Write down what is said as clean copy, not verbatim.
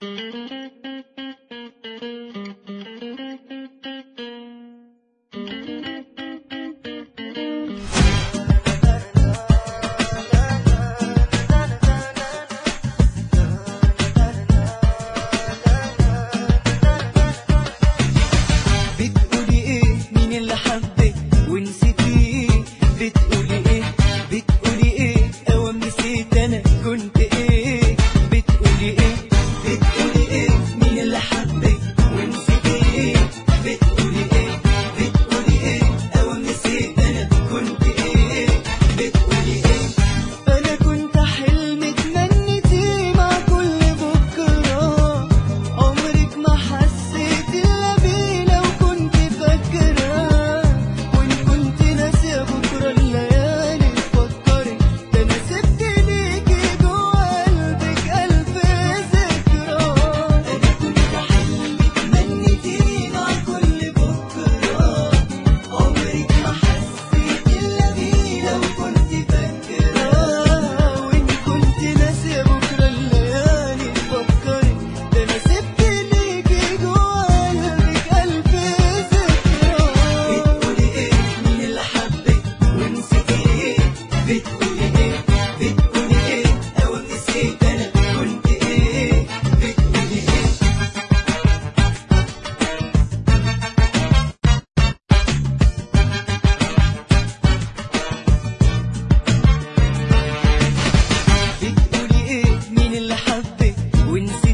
بتقولي ايه؟ مين اللي حبك ونسيتيه؟ بتقولي ايه؟ بتقولي ايه؟ اوام نسيت انا كنت ايه؟ بتقولي ايه؟ بتقولي ايه؟ مين اللي حبك ونسيتيه؟ بتقولي ايه؟ بتقولي ايه؟ اوام نسيت انا كنت ايه؟ بتقولي ايه؟ انا كنت حلم اتمنيتيه مع كل بكره، عمرك ما حسيت الا بيه لو كنت فاكره، وان كنت ناسيه بكره الليالي تفكري، ده انا سبت ليكي جوا قلبك الف ذكرى. انا كنت حلم اتمنيتيه مع كل بكره، عمرك ما حسيت الا بيه لو كنت فاكره، وان كنت ناسيه بكره الليالي تفكري، ده انا سبت ليكي جوا قلبك الف ذكرى. بتقولي ايه؟ مين اللي حبك ونسيتيه؟ بتقولي ايه؟ بتقولي ايه؟ اوام نسيت انا كنت ايه؟ بتقولي ايه؟ بتقولي ايه؟ مين اللي حبك ونسيتيه؟